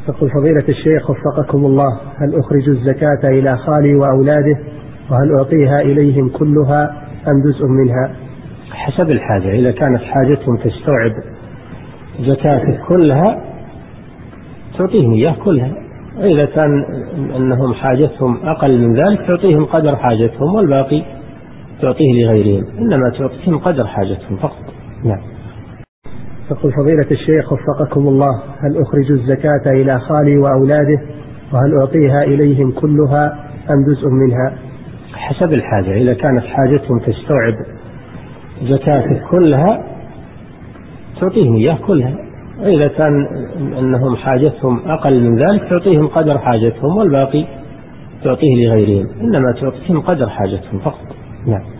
يقول فضيلة الشيخ وفقكم الله، هل أخرج الزكاة إلى خالي وأولاده، وهل أعطيها إليهم كلها أم جزء منها؟ حسب الحاجة، إذا كانت حاجتهم تستوعب زكاتك كلها تعطيهم إياه كلها، وإذا كان أنهم حاجتهم أقل من ذلك تعطيهم قدر حاجتهم والباقي تعطيه لغيرهم، إنما تعطيهم قدر حاجتهم فقط. نعم. يقول فضيلة الشيخ وفقكم الله، هل أخرج الزكاة إلى خالي وأولاده، وهل أعطيها إليهم كلها أم جزء منها؟ حسب الحاجة، إذا كانت حاجتهم تستوعب زكاتك كلها تعطيهم إياه كلها، وإذا كان أنهم حاجتهم أقل من ذلك تعطيهم قدر حاجتهم والباقي تعطيه لغيرهم، إنما تعطيهم قدر حاجتهم فقط. نعم.